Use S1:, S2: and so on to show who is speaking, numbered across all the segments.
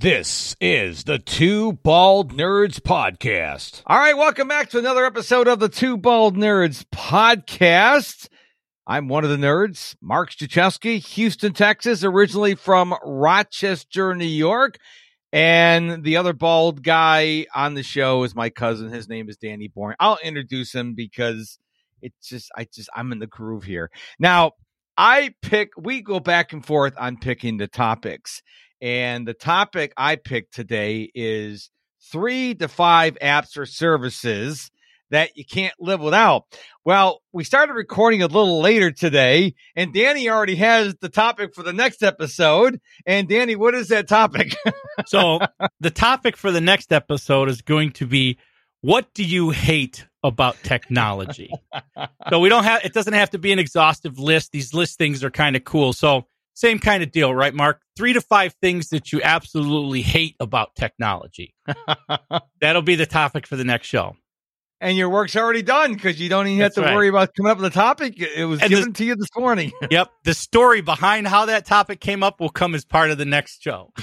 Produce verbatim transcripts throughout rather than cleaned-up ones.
S1: This is the Two Bald Nerds Podcast. All right, welcome back to another episode of the Two Bald Nerds Podcast. I'm one of the nerds, Mark Struczewski, Houston, Texas, originally from Rochester, New York. And the other bald guy on the show is my cousin. His name is Danny Bourne. I'll introduce him because it's just, I just, I'm in the groove here. Now, I pick, we go back and forth on picking the topics. And the topic I picked today is three to five apps or services that you can't live without. Well, we started recording a little later today, and Danny already has the topic for the next episode. And Danny, what is that topic?
S2: So the topic for the next episode is going to be, what do you hate about technology? So we don't have, it doesn't have to be an exhaustive list. These list things are kind of cool. So same kind of deal, right, Mark? Three to five things that you absolutely hate about technology. That'll be the topic for the next show.
S1: And your work's already done because you don't even
S2: That's
S1: have to
S2: right.
S1: worry about coming up with a topic. It was
S2: And
S1: given
S2: this-
S1: to you this morning.
S2: Yep. The story behind how that topic came up will come as part of the next show.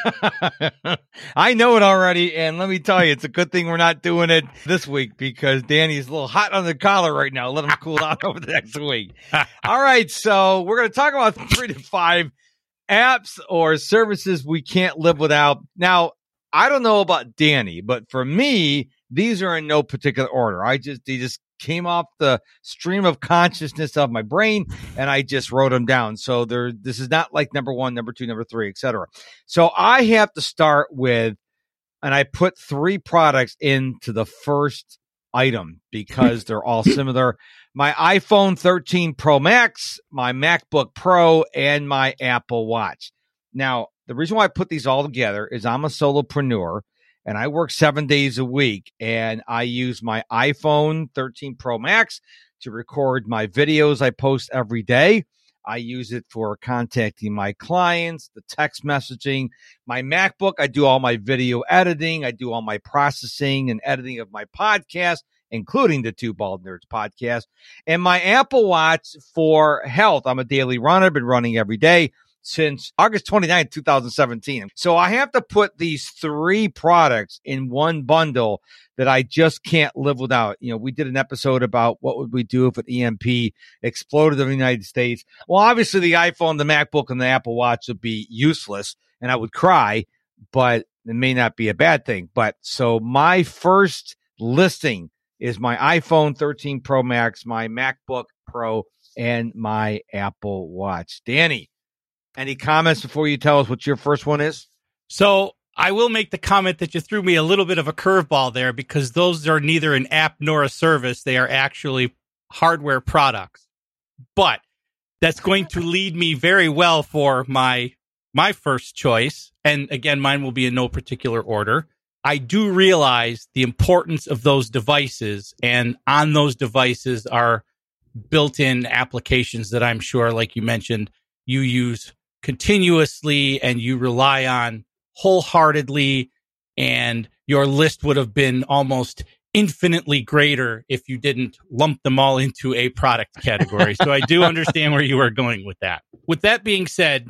S1: I know it already, and let me tell you, it's a good thing we're not doing it this week because Danny's a little hot on the collar right now. Let him cool down over the next week. All right, so we're going to talk about three to five apps or services we can't live without. Now, I don't know about Danny, but for me, these are in no particular order. I just they just came off the stream of consciousness of my brain, and I just wrote them down. So there, this is not like number one, number two, number three, et cetera. So I have to start with, and I put three products into the first item because they're all similar. My iPhone thirteen Pro Max, my MacBook Pro, and my Apple Watch. Now, the reason why I put these all together is I'm a solopreneur. And I work seven days a week, and I use my iPhone thirteen Pro Max to record my videos I post every day. I use it for contacting my clients, the text messaging. My MacBook, I do all my video editing. I do all my processing and editing of my podcast, including the Two Bald Nerds podcast. And my Apple Watch for health. I'm a daily runner, been running every day since August twenty-ninth, twenty seventeen. So I have to put these three products in one bundle that I just can't live without. You know, we did an episode about what would we do if an E M P exploded in the United States. Well, obviously the iPhone, the MacBook, and the Apple Watch would be useless and I would cry, but it may not be a bad thing. But so my first listing is my iPhone thirteen Pro Max, my MacBook Pro, and my Apple Watch. Danny, any comments before you tell us what your first one is?
S2: So I will make the comment that you threw me a little bit of a curveball there because those are neither an app nor a service. They are actually hardware products. But that's going to lead me very well for my my first choice. And again, mine will be in no particular order. I do realize the importance of those devices, and on those devices are built-in applications that I'm sure, like you mentioned, you use continuously and you rely on wholeheartedly, and your list would have been almost infinitely greater if you didn't lump them all into a product category. So I do understand where you are going with that. With that being said,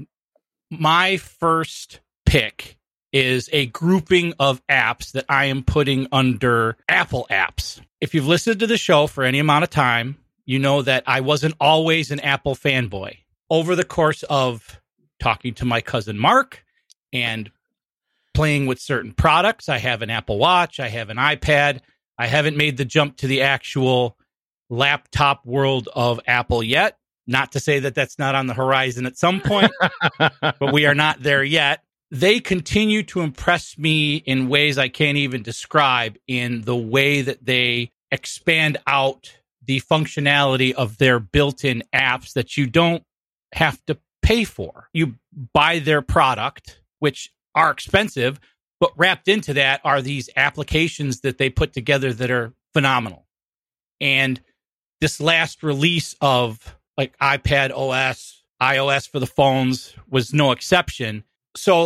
S2: my first pick is a grouping of apps that I am putting under Apple apps. If you've listened to the show for any amount of time, you know that I wasn't always an Apple fanboy. Over the course of talking to my cousin Mark and playing with certain products, I have an Apple Watch, I have an iPad. I haven't made the jump to the actual laptop world of Apple yet. Not to say that that's not on the horizon at some point, but we are not there yet. They continue to impress me in ways I can't even describe, in the way that they expand out the functionality of their built-in apps that you don't have to pay for. You buy their product, which are expensive, but wrapped into that are these applications that they put together that are phenomenal. And this last release of like iPad O S, iOS for the phones was no exception. So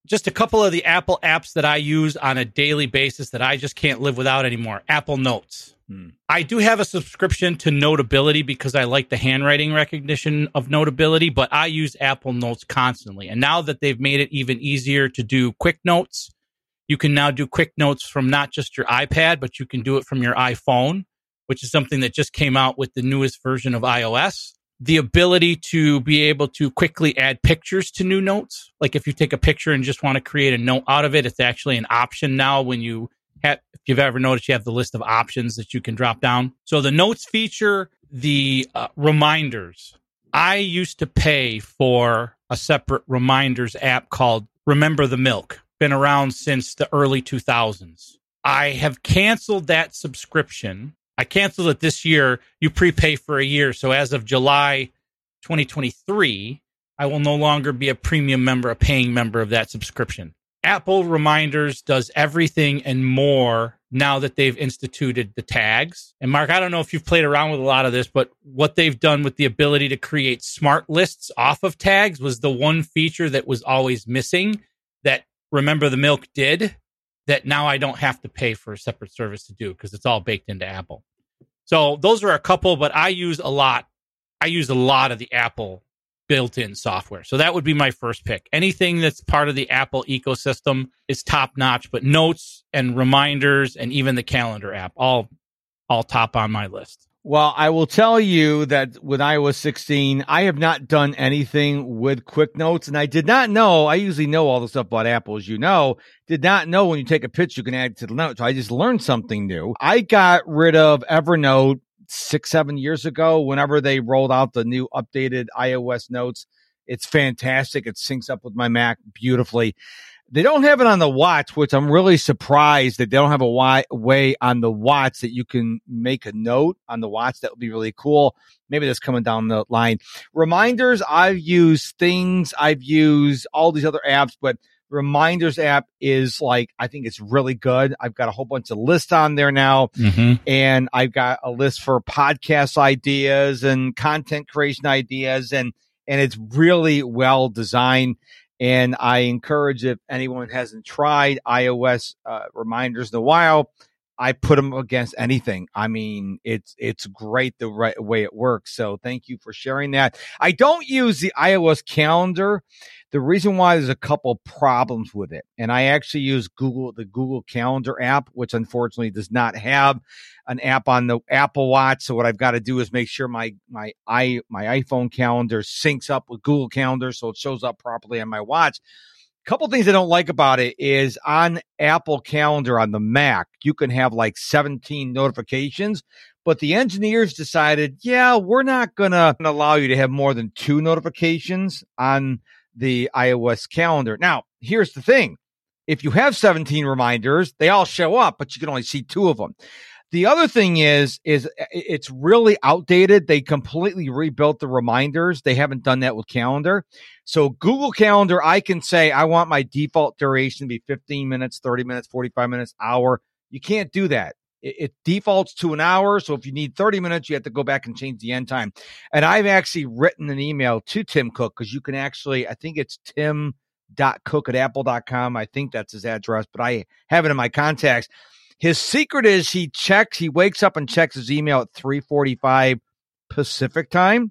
S2: just a couple of the Apple apps that I use on a daily basis that I just can't live without anymore. Apple Notes. Hmm. I do have a subscription to Notability because I like the handwriting recognition of Notability, but I use Apple Notes constantly. And now that they've made it even easier to do quick notes, you can now do quick notes from not just your iPad, but you can do it from your iPhone, which is something that just came out with the newest version of iOS. The ability to be able to quickly add pictures to new notes. Like if you take a picture and just want to create a note out of it, it's actually an option now when you have, if you've ever noticed, you have the list of options that you can drop down. So the notes feature, the uh, reminders. I used to pay for a separate reminders app called Remember the Milk. Been around since the early two thousands. I have canceled that subscription. I canceled it this year. You prepay for a year. So as of July twenty twenty-three, I will no longer be a premium member, a paying member of that subscription. Apple Reminders does everything and more now that they've instituted the tags. And Mark, I don't know if you've played around with a lot of this, but what they've done with the ability to create smart lists off of tags was the one feature that was always missing that Remember the Milk did, that now I don't have to pay for a separate service to do because it's all baked into Apple. So those are a couple, but I use a lot. I use a lot of the Apple built-in software. So that would be my first pick. Anything that's part of the Apple ecosystem is top-notch, but Notes and Reminders and even the Calendar app, all, all top on my list.
S1: Well, I will tell you that when I was sixteen, I have not done anything with Quick Notes, and I did not know. I usually know all the stuff about Apple, as you know. Did not know when you take a picture, you can add it to the note. So I just learned something new. I got rid of Evernote six, seven years ago. Whenever they rolled out the new updated iOS notes, it's fantastic. It syncs up with my Mac beautifully. They don't have it on the watch, which I'm really surprised that they don't have a wi- way on the watch that you can make a note on the watch. That would be really cool. Maybe that's coming down the line. Reminders, I've used Things. I've used all these other apps, but Reminders app is like, I think it's really good. I've got a whole bunch of lists on there now, mm-hmm. and I've got a list for podcast ideas and content creation ideas, and, and it's really well designed. And I encourage, if anyone hasn't tried iOS uh, reminders in a while, I put them against anything. I mean, it's it's great the right way it works. So thank you for sharing that. I don't use the iOS calendar. The reason why, there's a couple problems with it. And I actually use Google, the Google Calendar app, which unfortunately does not have an app on the Apple Watch. So what I've got to do is make sure my my i my iPhone calendar syncs up with Google Calendar so it shows up properly on my watch. A couple things I don't like about it is on Apple Calendar on the Mac, you can have like seventeen notifications, but the engineers decided, yeah, we're not going to allow you to have more than two notifications on the iOS calendar. Now, here's the thing. If you have seventeen reminders, they all show up, but you can only see two of them. The other thing is, is it's really outdated. They completely rebuilt the reminders. They haven't done that with Calendar. So Google Calendar, I can say I want my default duration to be fifteen minutes, thirty minutes, forty-five minutes, hour. You can't do that. It, it defaults to an hour. So if you need thirty minutes, you have to go back and change the end time. And I've actually written an email to Tim Cook, because you can actually, I think it's tim dot cook at apple dot com. I think that's his address, but I have it in my contacts. His secret is he checks, he wakes up and checks his email at three forty-five Pacific time.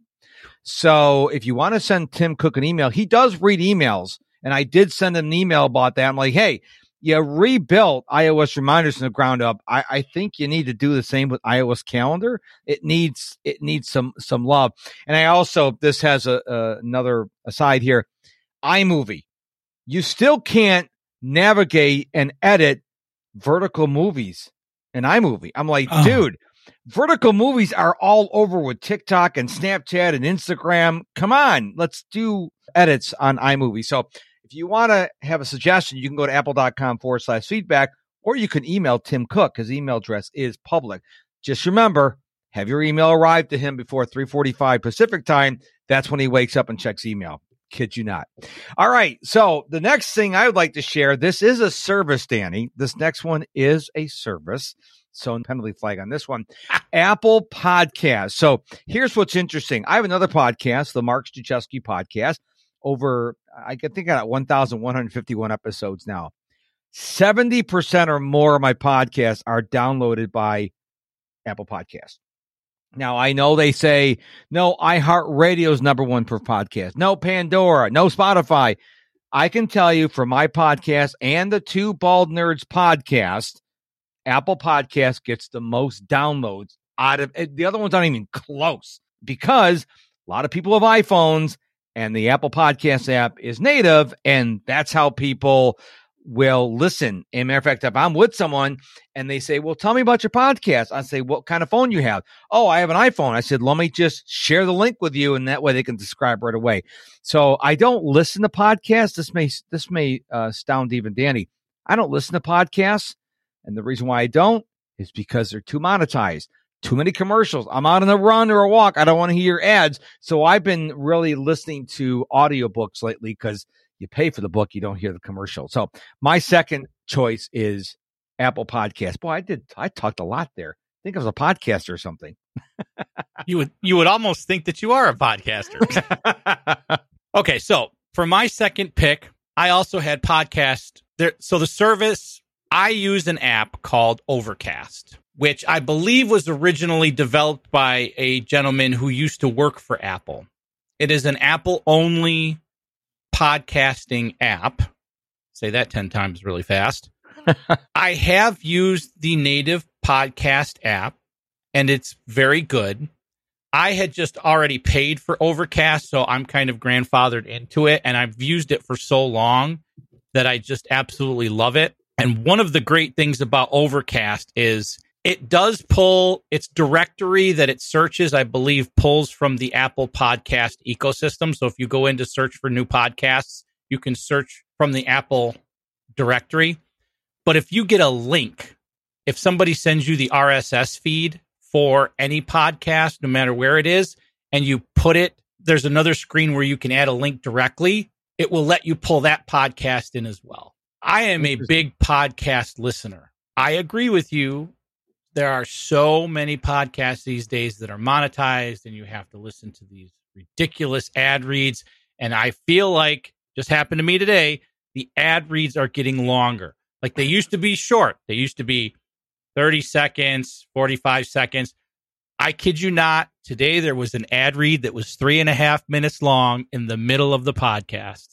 S1: So if you want to send Tim Cook an email, he does read emails. And I did send him an email about that. I'm like, hey, you rebuilt iOS reminders from the ground up. I, I think you need to do the same with iOS calendar. It needs, it needs some, some love. And I also, this has a, a another aside here, iMovie. You still can't navigate and edit vertical movies in iMovie. I'm like, oh. dude, vertical movies are all over with TikTok and Snapchat and Instagram. Come on, let's do edits on iMovie. So if you want to have a suggestion, you can go to apple.com forward slash feedback, or you can email Tim Cook. His email address is public. Just remember, have your email arrive to him before three forty-five Pacific time. That's when he wakes up and checks email. Kid you not. All right. So the next thing I would like to share, this is a service, Danny. This next one is a service. So penalty flag on this one. Apple Podcast. So here's what's interesting. I have another podcast, the Mark Struczewski podcast. over, I think I got one thousand one hundred fifty-one episodes now. seventy percent or more of my podcasts are downloaded by Apple Podcasts. Now, I know they say, no, iHeartRadio is number one for podcasts. No, Pandora. No, Spotify. I can tell you for my podcast and the Two Bald Nerds podcast, Apple Podcast gets the most downloads out of it. The other ones aren't even close because a lot of people have iPhones and the Apple Podcast app is native, and that's how people will listen. As a matter of fact, if I'm with someone and they say, well, tell me about your podcast, I say, what kind of phone you have? Oh, I have an iPhone. I said, let me just share the link with you, and that way they can describe right away. So I don't listen to podcasts. This may this may uh, astound even Danny. I don't listen to podcasts, and the reason why I don't is because they're too monetized. Too many commercials. I'm out on a run or a walk. I don't want to hear ads. So I've been really listening to audiobooks lately because you pay for the book, you don't hear the commercial. So my second choice is Apple Podcasts. Boy, I did. I talked a lot there. I think I was a podcaster or something.
S2: you would you would almost think that you are a podcaster. Okay, so for my second pick, I also had podcast there. So the service, I use an app called Overcast, which I believe was originally developed by a gentleman who used to work for Apple. It is an Apple-only podcasting app. Say that ten times really fast. I have used the native podcast app, and it's very good. I had just already paid for Overcast, so I'm kind of grandfathered into it, and I've used it for so long that I just absolutely love it. And one of the great things about Overcast is it does pull its directory that it searches, I believe, pulls from the Apple Podcast ecosystem. So if you go in to search for new podcasts, you can search from the Apple directory. But if you get a link, if somebody sends you the R S S feed for any podcast, no matter where it is, and you put it, there's another screen where you can add a link directly. It will let you pull that podcast in as well. I am a big podcast listener. I agree with you. There are so many podcasts these days that are monetized, and you have to listen to these ridiculous ad reads. And I feel like, just happened to me today, the ad reads are getting longer. Like they used to be short. They used to be thirty seconds, forty-five seconds. I kid you not, today there was an ad read that was three and a half minutes long in the middle of the podcast.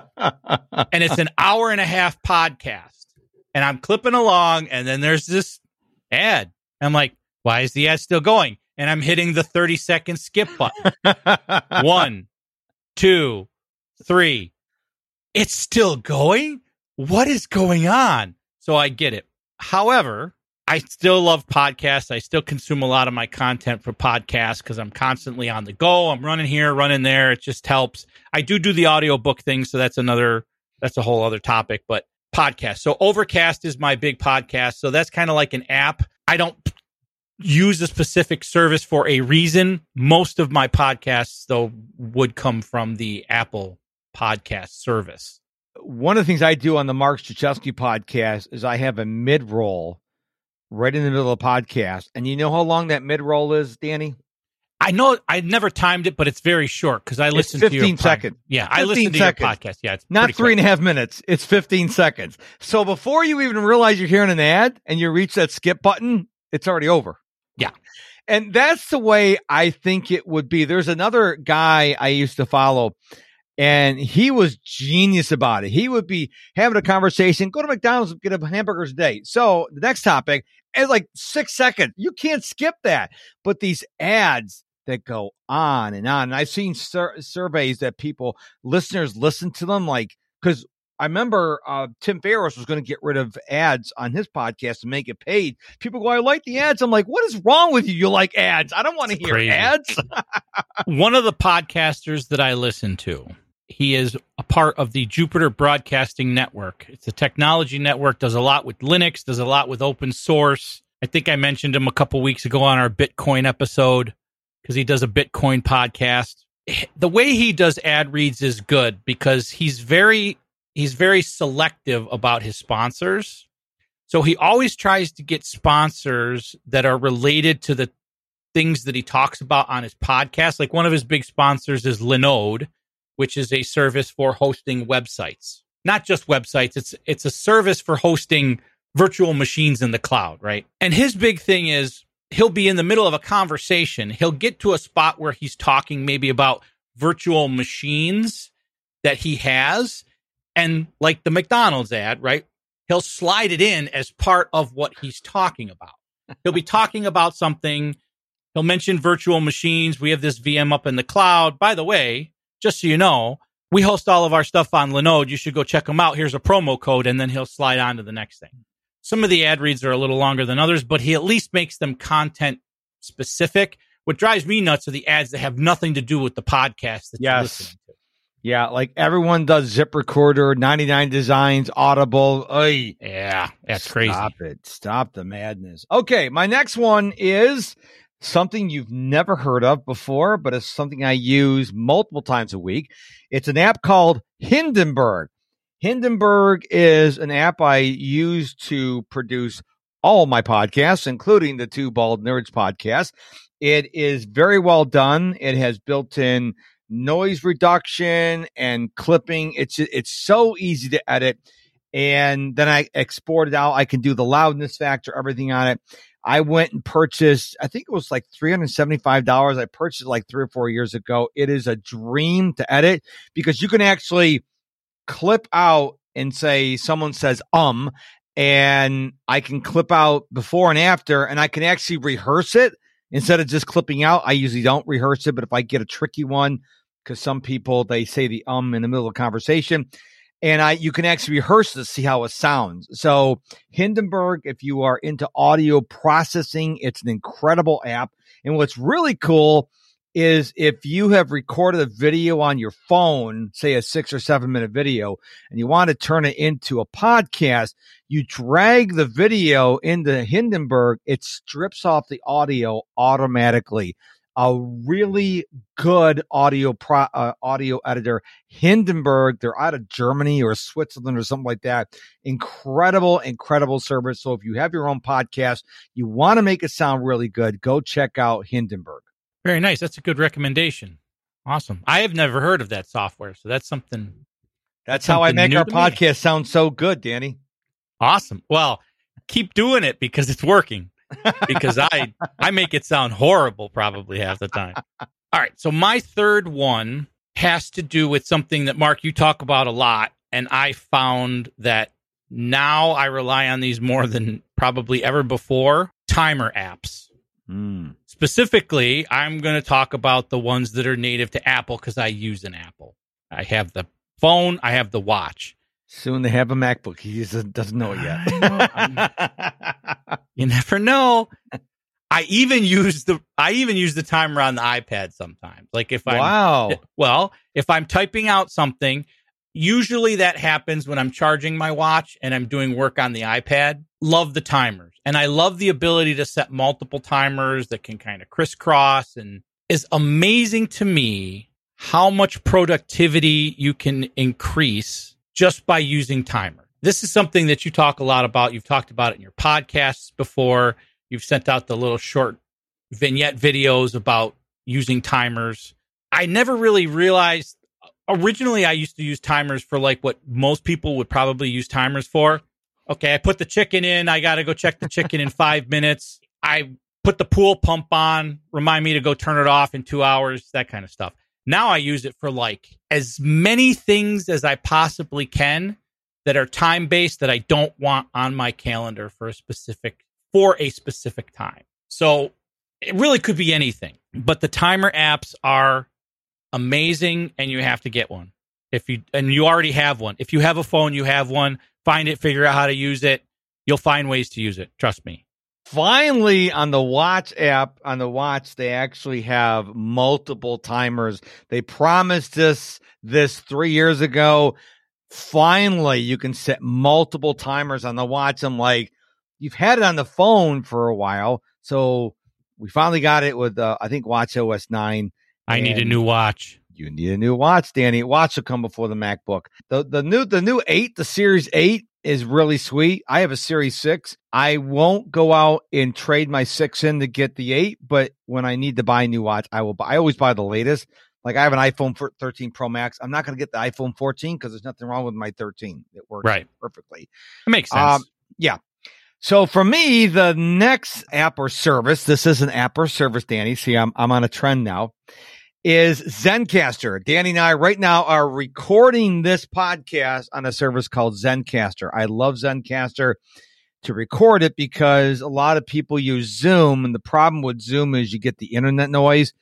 S2: And it's an hour and a half podcast. And I'm clipping along, and then there's this ad. I'm like, why is the ad still going? And I'm hitting the thirty second skip button. One, two, three. It's still going? What is going on? So I get it. However, I still love podcasts. I still consume a lot of my content for podcasts because I'm constantly on the go. I'm running here, running there. It just helps. I do do the audiobook thing, so that's another, that's a whole other topic, but podcast. So Overcast is my big podcast. So that's kind of like an app. I don't use a specific service for a reason. Most of my podcasts, though, would come from the Apple Podcast service.
S1: One of the things I do on the Mark Struczewski podcast is I have a mid-roll right in the middle of the podcast. And you know how long that mid-roll is, Danny?
S2: I know I never timed it, but it's very short because I listen to your
S1: fifteen seconds.
S2: Yeah, I listen to
S1: seconds.
S2: your podcast. Yeah, it's
S1: not three
S2: quick.
S1: and a half minutes. It's fifteen seconds. So before you even realize you're hearing an ad and you reach that skip button, it's already over.
S2: Yeah.
S1: And that's the way I think it would be. There's another guy I used to follow, and he was genius about it. He would be having a conversation, go to McDonald's, get a hamburgers a day. So the next topic is like six seconds. You can't skip that. But these ads that go on and on. And I've seen sur- surveys that people, listeners listen to them like, because I remember uh, Tim Ferriss was going to get rid of ads on his podcast and make it paid. People go, I like the ads. I'm like, what is wrong with you? You like ads? I don't want to hear
S2: crazy.
S1: ads.
S2: One of the podcasters that I listen to, he is a part of the Jupiter Broadcasting Network. It's a technology network, does a lot with Linux, does a lot with open source. I think I mentioned him a couple weeks ago on our Bitcoin episode because he does a Bitcoin podcast. The way he does ad reads is good because he's very he's very selective about his sponsors. So he always tries to get sponsors that are related to the things that he talks about on his podcast. Like one of his big sponsors is Linode, which is a service for hosting websites. Not just websites, it's it's a service for hosting virtual machines in the cloud, right? And his big thing is he'll be in the middle of a conversation. He'll get to a spot where he's talking maybe about virtual machines that he has. And like the McDonald's ad, right? He'll slide it in as part of what he's talking about. He'll be talking about something. He'll mention virtual machines. We have this V M up in the cloud. By the way, just so you know, we host all of our stuff on Linode. You should go check them out. Here's a promo code, and then he'll slide on to the next thing. Some of the ad reads are a little longer than others, but he at least makes them content specific. What drives me nuts are the ads that have nothing to do with the podcast that
S1: yes.
S2: you're listening to.
S1: Yeah, like everyone does Zip Recorder, ninety-nine Designs, Audible. Oy.
S2: Yeah, that's crazy.
S1: Stop it. Stop the madness. Okay, my next one is something you've never heard of before, but it's something I use multiple times a week. It's an app called Hindenburg. Hindenburg is an app I use to produce all my podcasts, including the Two Bald Nerds podcast. It is very well done. It has built-in noise reduction and clipping. It's it's so easy to edit. And then I export it out. I can do the loudness factor, everything on it. I went and purchased, I think it was like three hundred seventy-five dollars. I purchased it like three or four years ago. It is a dream to edit because you can actually clip out and say someone says um, and I can clip out before and after, and I can actually rehearse it instead of just clipping out. I usually don't rehearse it, but if I get a tricky one, because some people, they say the um in the middle of a conversation, and I you can actually rehearse to see how it sounds. So Hindenburg, if you are into audio processing, it's an incredible app. And what's really cool is if you have recorded a video on your phone, say a six or seven minute video, and you want to turn it into a podcast, you drag the video into Hindenburg, it strips off the audio automatically. A really good audio pro, uh, audio editor, Hindenburg. They're out of Germany or Switzerland or something like that. Incredible, incredible service. So if you have your own podcast, you want to make it sound really good, go check out Hindenburg.
S2: Very nice. That's a good recommendation. Awesome. I have never heard of that software, so that's something.
S1: That's, that's how I make our podcast me. sound so good, Danny.
S2: Awesome. Well, keep doing it because it's working. because I I make it sound horrible probably half the time. All right, so my third one has to do with something that, Mark, you talk about a lot, and I found that now I rely on these more than probably ever before, timer apps.
S1: Mm.
S2: Specifically, I'm going to talk about the ones that are native to Apple because I use an Apple. I have the phone, I have the watch.
S1: Soon they have a MacBook. He just doesn't know it yet.
S2: know, you never know. I even use the I even use the timer on the iPad sometimes. Like if I'm
S1: wow.
S2: well, if I'm typing out something, usually that happens when I'm charging my watch and I'm doing work on the iPad. Love the timers, and I love the ability to set multiple timers that can kind of crisscross. And is amazing to me how much productivity you can increase just by using timer. This is something that you talk a lot about. You've talked about it in your podcasts before. You've sent out the little short vignette videos about using timers. I never really realized, originally I used to use timers for like what most people would probably use timers for. Okay, I put the chicken in. I got to go check the chicken in five minutes. I put the pool pump on, remind me to go turn it off in two hours, that kind of stuff. Now I use it for like as many things as I possibly can that are time-based that I don't want on my calendar for a specific for a specific time. So it really could be anything, but the timer apps are amazing, and you have to get one. If you and you already have one. If you have a phone, you have one. Find it, figure out how to use it. You'll find ways to use it. Trust me.
S1: Finally, on the Watch app, on the Watch, they actually have multiple timers. They promised us this three years ago. Finally, you can set multiple timers on the Watch. I'm like, you've had it on the phone for a while. So we finally got it with, uh, I think, Watch O S nine.
S2: I need a new watch.
S1: You need a new watch, Danny. Watch will come before the MacBook. The the new the new eight, the Series eight, is really sweet. I have a Series six. I won't go out and trade my six in to get the eight, but when I need to buy a new watch, I will buy. I always buy the latest. Like I have an iPhone thirteen Pro Max. I'm not going to get the iPhone fourteen because there's nothing wrong with my thirteen. It works
S2: right.
S1: perfectly.
S2: It makes sense.
S1: Um, yeah. So for me, the next app or service, this is an app or service, Danny. See, I'm I'm on a trend now, is Zencastr. Danny and I right now are recording this podcast on a service called Zencastr. I love Zencastr to record it because a lot of people use Zoom, and the problem with Zoom is you get the internet noise.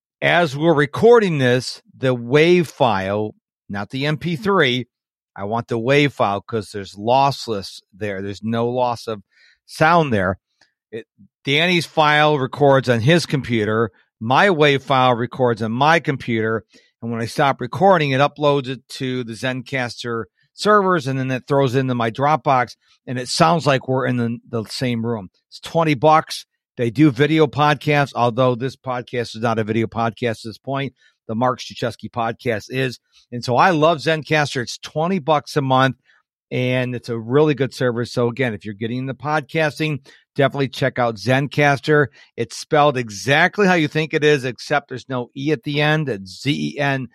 S1: As we're recording this, the WAV file, not the M P three, I want the WAV file because there's lossless there. There's no loss of sound there. It, Danny's file records on his computer. My WAV file records on my computer. And when I stop recording, it uploads it to the Zencastr servers, and then it throws it into my Dropbox, and it sounds like we're in the, the same room. It's twenty bucks. They do video podcasts, although this podcast is not a video podcast at this point. The Mark Struczewski podcast is. And so I love Zencastr. It's twenty bucks a month, and it's a really good service. So again, if you're getting into podcasting, definitely check out Zencastr. It's spelled exactly how you think it is, except there's no E at the end. It's Z E N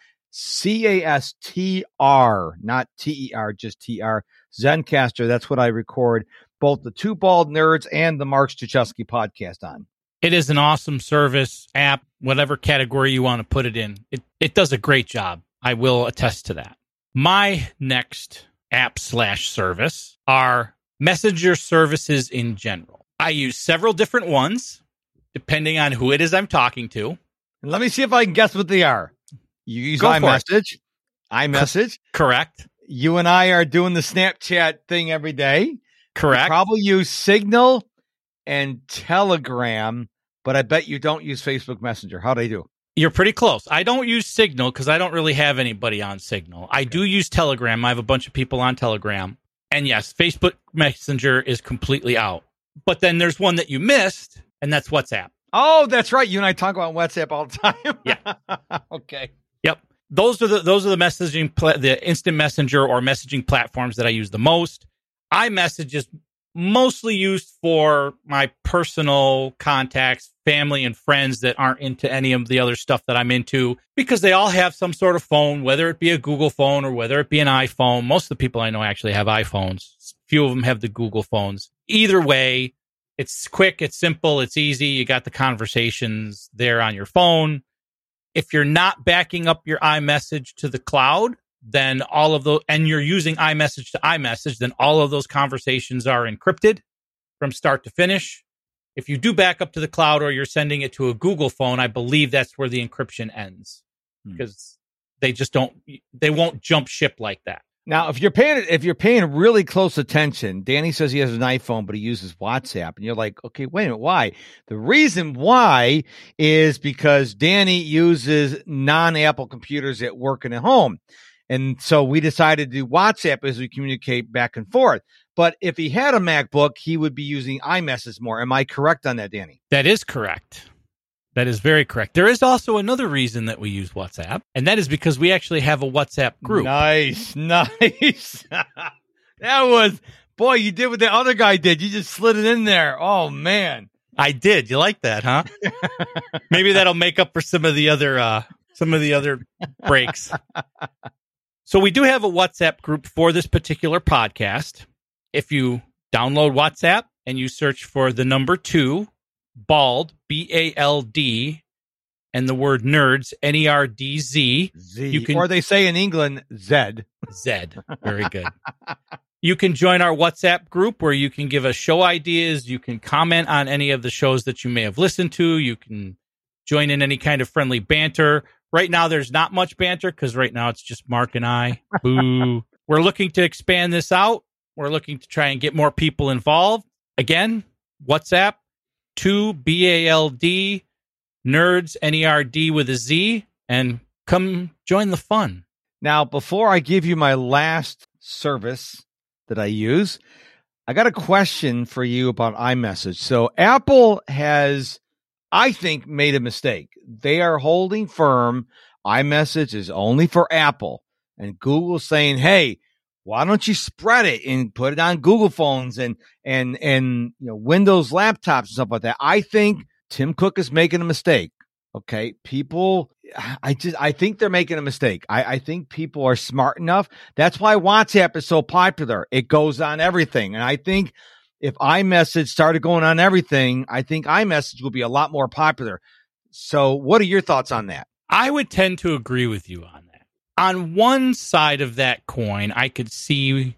S1: C A S T R, not T E R, just T R. Zencastr, that's what I record both the Two Bald Nerds and the Mark Struczewski podcast on.
S2: It is an awesome service, app, whatever category you want to put it in. It it does a great job. I will attest to that. My next app slash service are messenger services in general. I use several different ones, depending on who it is I'm talking to.
S1: And let me see if I can guess what they are. You use iMessage. iMessage.
S2: Correct.
S1: You and I are doing the Snapchat thing every day.
S2: Correct.
S1: You probably use Signal and Telegram, but I bet you don't use Facebook Messenger. How'd I do?
S2: You're pretty close. I don't use Signal because I don't really have anybody on Signal. I do use Telegram. I have a bunch of people on Telegram. And yes, Facebook Messenger is completely out. But then there's one that you missed, and that's WhatsApp.
S1: Oh, that's right. You and I talk about WhatsApp all the time.
S2: Yeah.
S1: Okay.
S2: Yep. Those are the those are the messaging, pla- the instant messenger or messaging platforms that I use the most. iMessage is mostly used for my personal contacts, family and friends that aren't into any of the other stuff that I'm into, because they all have some sort of phone, whether it be a Google phone or whether it be an iPhone. Most of the people I know actually have iPhones. Few of them have the Google phones. Either way, it's quick, it's simple, it's easy. You got the conversations there on your phone. If you're not backing up your iMessage to the cloud, then all of those, and you're using iMessage to iMessage, then all of those conversations are encrypted from start to finish. If you do back up to the cloud or you're sending it to a Google phone, I believe that's where the encryption ends, hmm. because they just don't, they won't jump ship like that.
S1: Now, if you're paying if you're paying really close attention, Danny says he has an iPhone, but he uses WhatsApp, and you're like, okay, wait a minute, why? The reason why is because Danny uses non-Apple computers at work and at home. And so we decided to do WhatsApp as we communicate back and forth. But if he had a MacBook, he would be using iMessage more. Am I correct on that, Danny?
S2: That is correct. That is very correct. There is also another reason that we use WhatsApp, and that is because we actually have a WhatsApp group.
S1: Nice, nice. That was, boy, you did what the other guy did. You just slid it in there. Oh, man.
S2: I did. You like that, huh? Maybe that'll make up for some of the other, uh, some of the other breaks. So we do have a WhatsApp group for this particular podcast. If you download WhatsApp and you search for the number two, Bald, B A L D, and the word nerds, N E R D Z.
S1: Z.
S2: You can,
S1: or they say in England, Z.
S2: Z. Very good. You can join our WhatsApp group where you can give us show ideas. You can comment on any of the shows that you may have listened to. You can join in any kind of friendly banter. Right now, there's not much banter because right now it's just Mark and I. Boo. We're looking to expand this out. We're looking to try and get more people involved. Again, WhatsApp. Two B A L D, nerds, N E R D with a Z, and come join the fun.
S1: Now, before I give you my last service that I use, I got a question for you about iMessage. So Apple has, I think, made a mistake. They are holding firm iMessage is only for Apple, and Google's saying, hey, why don't you spread it and put it on Google phones and and and you know Windows laptops and stuff like that? I think Tim Cook is making a mistake. Okay. People, I just, I think they're making a mistake. I, I think people are smart enough. That's why WhatsApp is so popular. It goes on everything. And I think if iMessage started going on everything, I think iMessage will be a lot more popular. So what are your thoughts on that?
S2: I would tend to agree with you on that. On one side of that coin, I could see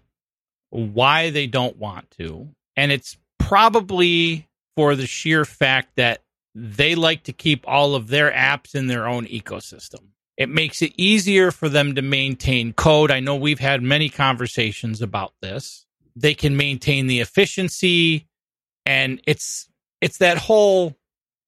S2: why they don't want to. And it's probably for the sheer fact that they like to keep all of their apps in their own ecosystem. It makes it easier for them to maintain code. I know we've had many conversations about this. They can maintain the efficiency, and it's it's that whole,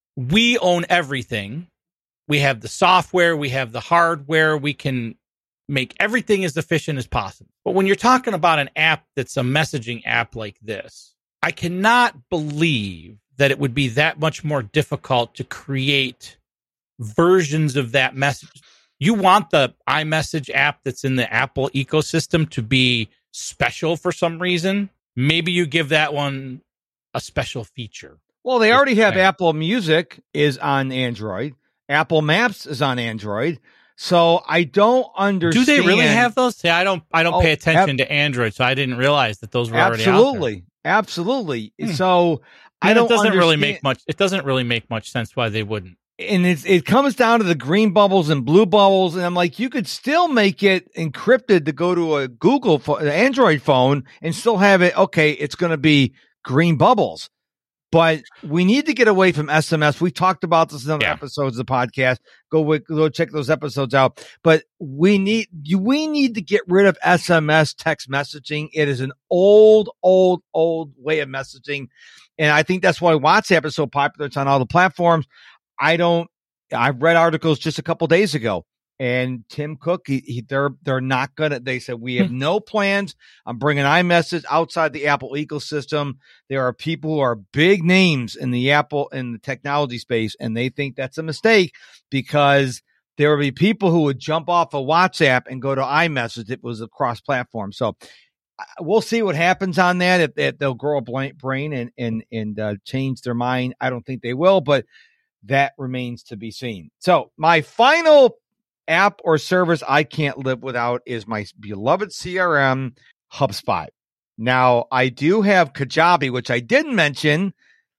S2: we own everything. We have the software, we have the hardware, we can make everything as efficient as possible. But when you're talking about an app that's a messaging app like this, I cannot believe that it would be that much more difficult to create versions of that message. You want the iMessage app that's in the Apple ecosystem to be special for some reason. Maybe you give that one a special feature.
S1: Well, they already have Apple Music is on Android. Apple Maps is on Android. So I don't understand.
S2: Do they really have those? See, I don't I don't
S1: Oh,
S2: pay attention
S1: ab-
S2: to Android, so I didn't realize that those were already out there.
S1: Absolutely. Absolutely.
S2: Hmm.
S1: So I
S2: And
S1: don't
S2: it doesn't
S1: understand.
S2: really make much it doesn't really make much sense why they wouldn't.
S1: And it's, it comes down to the green bubbles and blue bubbles. And I'm like, you could still make it encrypted to go to a Google, pho- an Android phone and still have it. Okay, it's going to be green bubbles. But we need to get away from S M S. We talked about this in other
S2: Yeah.
S1: episodes of the podcast. Go wi- go check those episodes out. But we need you- we need to get rid of S M S text messaging. It is an old, old, old way of messaging, and I think that's why WhatsApp is so popular. It's on all the platforms. I don't. I've read articles just a couple days ago, and Tim Cook, he, he, they're they're not gonna. They said we have no plans on bringing iMessage outside the Apple ecosystem. There are people who are big names in the Apple in the technology space, and they think that's a mistake because there will be people who would jump off of WhatsApp and go to iMessage if it was a cross platform. So uh, we'll see what happens on that. If, if they'll grow a blank brain and and and uh, change their mind, I don't think they will, but that remains to be seen. So my final app or service I can't live without is my beloved C R M, HubSpot. Now, I do have Kajabi, which I didn't mention.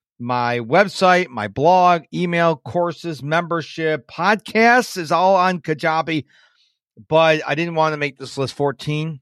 S1: My website, my blog, email, courses, membership, podcasts is all on Kajabi, but I didn't want to make this list fourteen.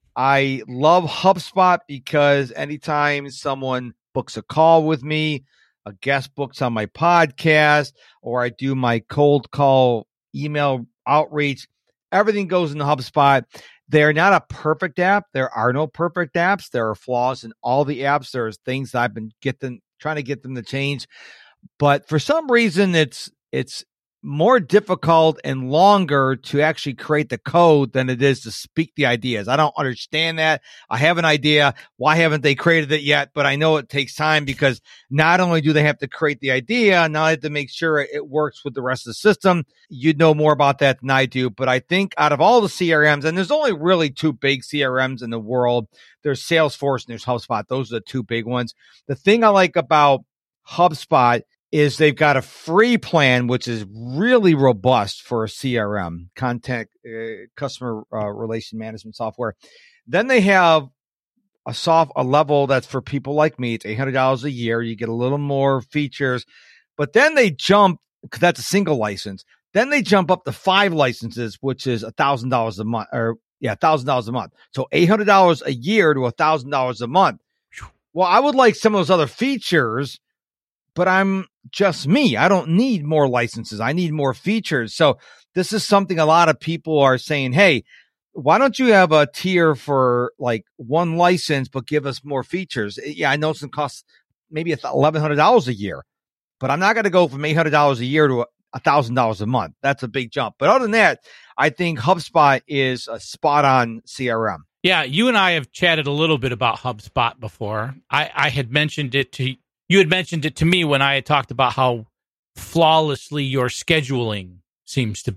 S1: I love HubSpot because anytime someone books a call with me, a guest books on my podcast, or I do my cold call email outreach, everything goes into HubSpot. They're not a perfect app. There are no perfect apps. There are flaws in all the apps. There's things I've been getting, trying to get them to change. But for some reason, it's it's more difficult and longer to actually create the code than it is to speak the ideas. I don't understand that. I have an idea. Why haven't they created it yet? But I know it takes time because not only do they have to create the idea, now they have to make sure it works with the rest of the system. You'd know more about that than I do. But I think out of all the C R Ms, and there's only really two big C R Ms in the world, there's Salesforce and there's HubSpot. Those are the two big ones. The thing I like about HubSpot is they've got a free plan, which is really robust for a C R M, contact uh, customer uh, relation management software. Then they have a soft a level that's for people like me. It's eight hundred dollars a year. You get a little more features, but then they jump, because that's a single license. Then they jump up to five licenses, which is a thousand dollars a month, or yeah, a thousand dollars a month. So eight hundred dollars a year to a thousand dollars a month. Well, I would like some of those other features, but I'm just me. I don't need more licenses. I need more features. So this is something a lot of people are saying, hey, why don't you have a tier for like one license, but give us more features? Yeah, I know it's going to cost maybe eleven hundred dollars a year, but I'm not going to go from eight hundred dollars a year to one thousand dollars a month. That's a big jump. But other than that, I think HubSpot is a spot on C R M.
S2: Yeah, you and I have chatted a little bit about HubSpot before. I, I had mentioned it to You had mentioned it to me when I had talked about how flawlessly your scheduling seems to be.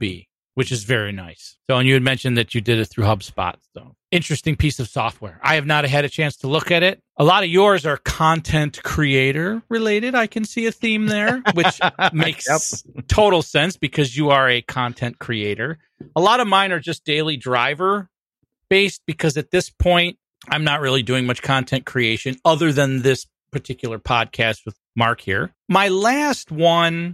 S2: which is very nice. So, and you had mentioned that you did it through HubSpot. So, interesting piece of software. I have not had a chance to look at it. A lot of yours are content creator related. I can see a theme there, which makes yep. total sense because you are a content creator. A lot of mine are just daily driver based because at this point, I'm not really doing much content creation other than this particular podcast with Mark here. My last one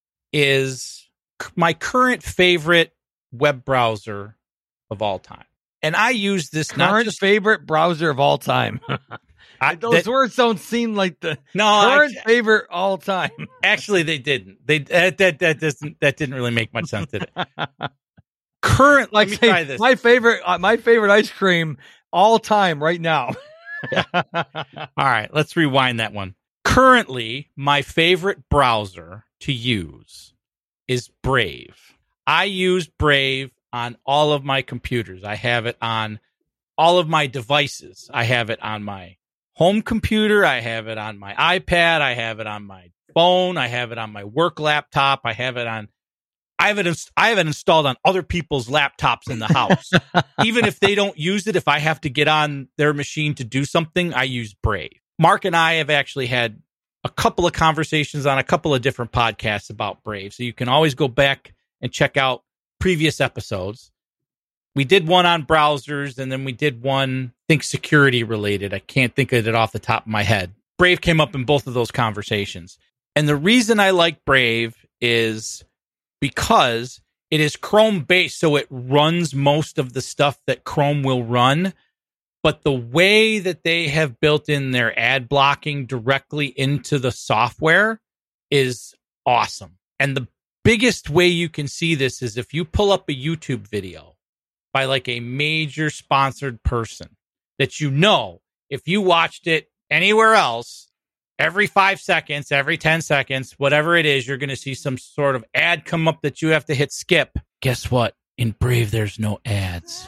S2: is my current favorite web browser of all time. And I use this
S1: current
S2: not just
S1: favorite browser of all time. I, Those that, words don't seem like the no, current I, favorite all time.
S2: Actually, they didn't. They that that that doesn't that didn't really make much sense, did it? Current, like let me try this.
S1: My favorite, uh, my favorite ice cream all time right now.
S2: All right, let's rewind that one. Currently, my favorite browser to use is Brave. I use Brave on all of my computers. I have it on all of my devices. I have it on my home computer. I have it on my iPad. I have it on my phone. I have it on my work laptop. I have it on I have it inst- I have it installed on other people's laptops in the house. Even if they don't use it, if I have to get on their machine to do something, I use Brave. Mark and I have actually had a couple of conversations on a couple of different podcasts about Brave. So you can always go back and check out previous episodes. We did one on browsers, and then we did one, I think, security related. I can't think of it off the top of my head. Brave came up in both of those conversations. And the reason I like Brave is because it is Chrome-based, so it runs most of the stuff that Chrome will run. But the way that they have built in their ad blocking directly into the software is awesome. And the biggest way you can see this is if you pull up a YouTube video by like a major sponsored person that you know, if you watched it anywhere else, every five seconds, every ten seconds, whatever it is, you're going to see some sort of ad come up that you have to hit skip. Guess what? In Brave, there's no ads.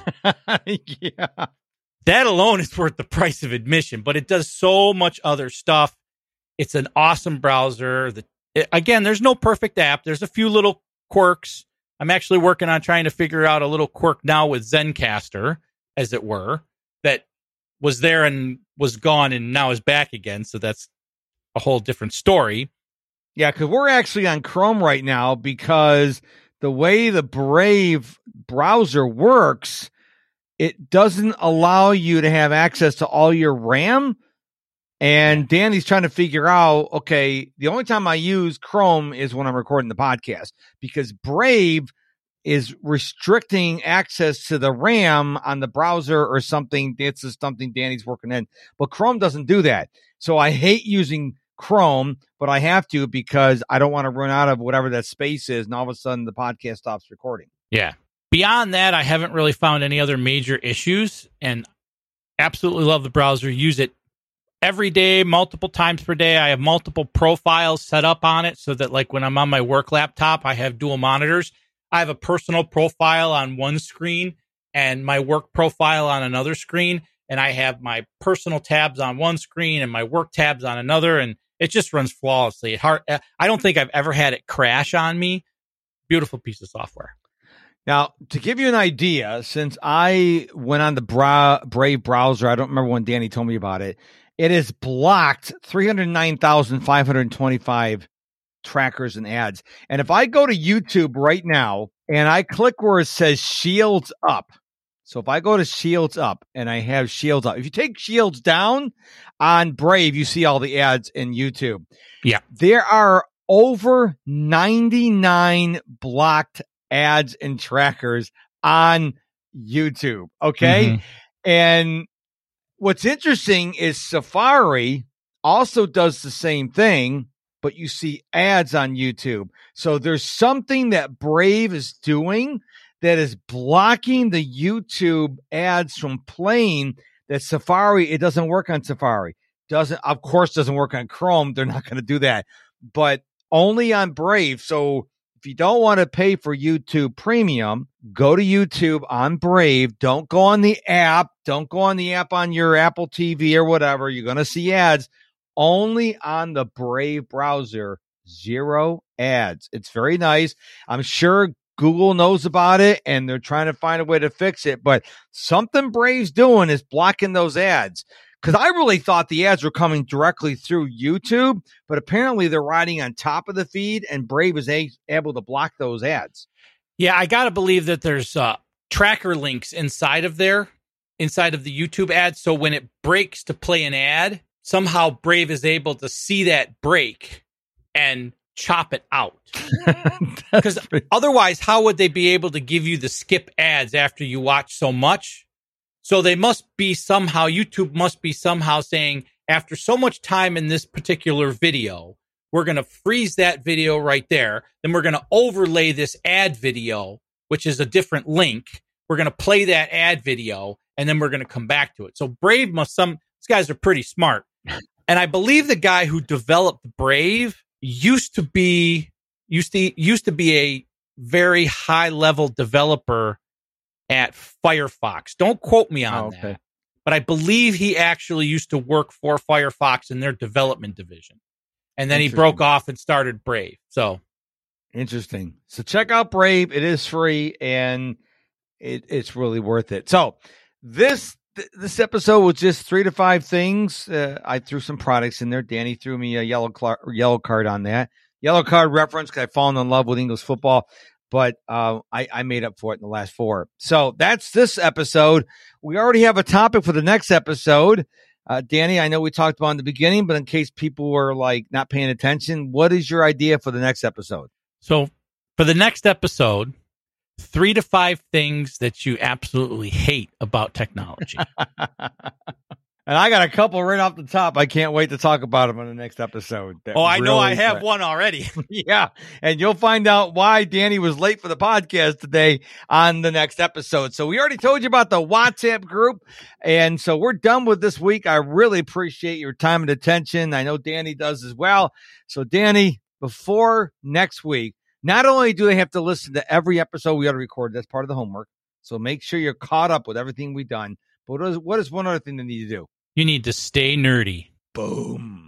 S1: Yeah.
S2: That alone is worth the price of admission, but it does so much other stuff. It's an awesome browser. The, it, again, there's no perfect app. There's a few little quirks. I'm actually working on trying to figure out a little quirk now with Zencastr, as it were, that was there and was gone and now is back again. So that's a whole different story.
S1: Yeah, because we're actually on Chrome right now because the way the Brave browser works, it doesn't allow you to have access to all your RAM. And Danny's trying to figure out, okay, the only time I use Chrome is when I'm recording the podcast because Brave is restricting access to the RAM on the browser or something. This is something Danny's working in, but Chrome doesn't do that. So I hate using Chrome, but I have to because I don't want to run out of whatever that space is. And all of a sudden the podcast stops recording.
S2: Yeah. Beyond that, I haven't really found any other major issues and absolutely love the browser. Use it every day, multiple times per day. I have multiple profiles set up on it so that like when I'm on my work laptop, I have dual monitors. I have a personal profile on one screen and my work profile on another screen. And I have my personal tabs on one screen and my work tabs on another. And it just runs flawlessly. It hard, I don't think I've ever had it crash on me. Beautiful piece of software.
S1: Now, to give you an idea, since I went on the Bra- Brave browser, I don't remember when Danny told me about it, it has blocked three hundred nine thousand five hundred twenty-five trackers and ads. And if I go to YouTube right now and I click where it says Shields Up, so if I go to Shields Up and I have Shields Up, if you take Shields down on Brave, you see all the ads in YouTube.
S2: Yeah.
S1: There are over ninety-nine blocked ads and trackers on YouTube. Okay. Mm-hmm. And what's interesting is Safari also does the same thing, but you see ads on YouTube. So there's something that Brave is doing that is blocking the YouTube ads from playing that Safari, it doesn't work on Safari. Doesn't, of course, doesn't work on Chrome. They're not going to do that, but only on Brave. So if you don't want to pay for YouTube Premium, go to YouTube on Brave. Don't go on the app. Don't go on the app on your Apple T V or whatever. You're going to see ads. Only on the Brave browser, zero ads. It's very nice. I'm sure Google knows about it and they're trying to find a way to fix it. But something Brave's doing is blocking those ads. Because I really thought the ads were coming directly through YouTube, but apparently they're riding on top of the feed, and Brave is a- able to block those ads.
S2: Yeah, I got to believe that there's uh, tracker links inside of there, inside of the YouTube ad. So when it breaks to play an ad, somehow Brave is able to see that break and chop it out. Because otherwise, how would they be able to give you the skip ads after you watch so much? So they must be somehow, YouTube must be somehow saying, after so much time in this particular video, we're going to freeze that video right there. Then we're going to overlay this ad video, which is a different link. We're going to play that ad video, and then we're going to come back to it. So Brave must, some, these guys are pretty smart. And I believe the guy who developed Brave used to be, used to, used to be a very high level developer at Firefox. Don't quote me on oh, okay. that. But I believe he actually used to work for Firefox in their development division. And then he broke off and started Brave. So
S1: interesting. So check out Brave. It is free and it, it's really worth it. So this th- this episode was just three to five things. Uh, I threw some products in there. Danny threw me a yellow cl- yellow card on that. Yellow card reference because I've fallen in love with English football. But uh, I, I made up for it in the last four. So that's this episode. We already have a topic for the next episode. Uh, Danny, I know we talked about in the beginning, but in case people were like not paying attention, what is your idea for the next episode?
S2: So for the next episode, three to five things that you absolutely hate about technology.
S1: And I got a couple right off the top. I can't wait to talk about them in the next episode.
S2: Oh, I really know I have one already.
S1: Yeah. And you'll find out why Danny was late for the podcast today on the next episode. So we already told you about the WhatsApp group. And so we're done with this week. I really appreciate your time and attention. I know Danny does as well. So Danny, before next week, not only do they have to listen to every episode we ought to record, that's part of the homework. So make sure you're caught up with everything we've done. But what is, what is one other thing they need to do?
S2: You need to stay nerdy.
S1: Boom.